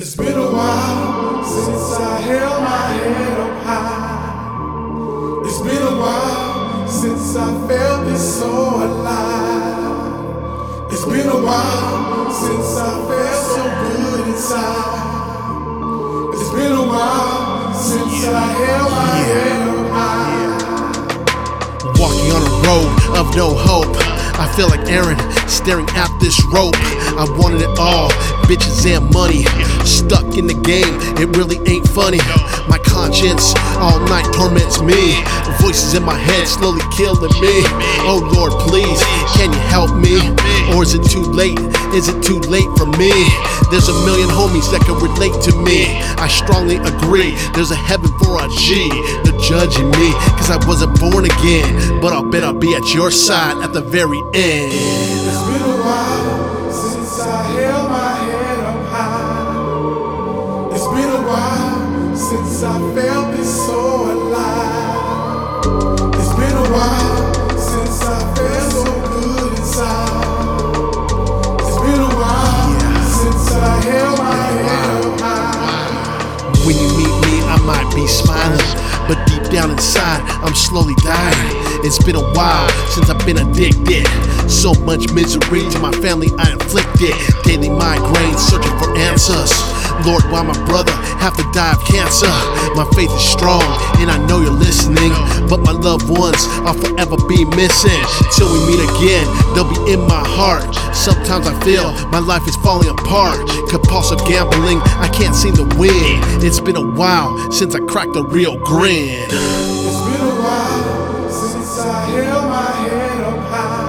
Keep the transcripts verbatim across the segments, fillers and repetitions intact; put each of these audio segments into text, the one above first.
It's been a while since I held my head up high. It's been a while since I felt this so alive. It's been a while since I felt so good inside. It's been a while since I held my head up high. Walking on a road of no hope, I feel like Aaron staring at this rope. I wanted it all, bitches and money. Stuck in the game, it really ain't funny. My conscience all night torments me. Voices in my head slowly killing me. Oh Lord, please, can you help me? Or is it too late? Is it too late for me? There's a million homies that can relate to me. I strongly agree, there's a heaven for a G. They're judging me, cause I wasn't born again. But I'll bet I'll be at your side at the very end. It's been a while since I held my head up high. It's been a while since I felt this so alive. It's been a while since I felt so good inside. It's been a while yeah. since I held my head up high. When you meet me, I might be smiling, but deep down inside, I'm slowly dying. It's been a while since I've been addicted. So much misery to my family I inflicted. Daily migraines, searching for answers. Lord, why my brother have to die of cancer? My faith is strong, and I know you're listening. But my loved ones, I'll forever be missing. Till we meet again, they'll be in my heart. Sometimes I feel my life is falling apart. Compulsive gambling, I can't seem to win. It's been a while since I cracked a real grin. It's been a while since I held my head up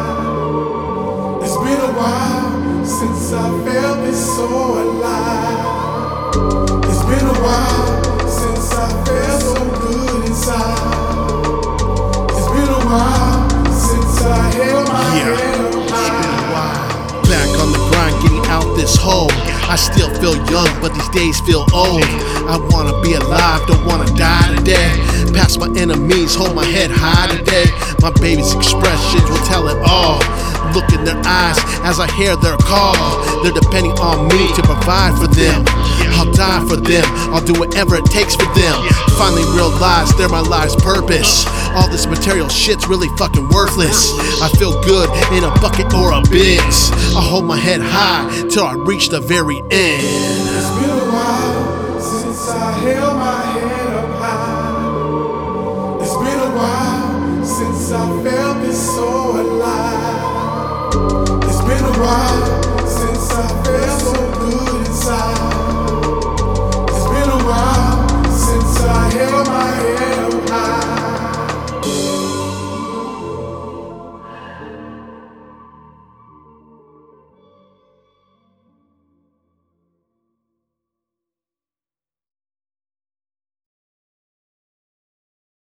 high. It's been a while since I felt this so alive. It's been a while since I felt so good inside. It's been a while since I held my Yeah, head up it's high. been a while. Back on the grind, getting out this hole. I still feel young, but these days feel old. I wanna be alive, don't wanna die today. Past my enemies, hold my head high today. My baby's expressions will tell it all. Look in their eyes as I hear their call. They're depending on me to provide for them. I'll die for them, I'll do whatever it takes for them. Finally realize they're my life's purpose. All this material shit's really fucking worthless. I feel good in a bucket or a biz. I hold my head high till I reach the very end.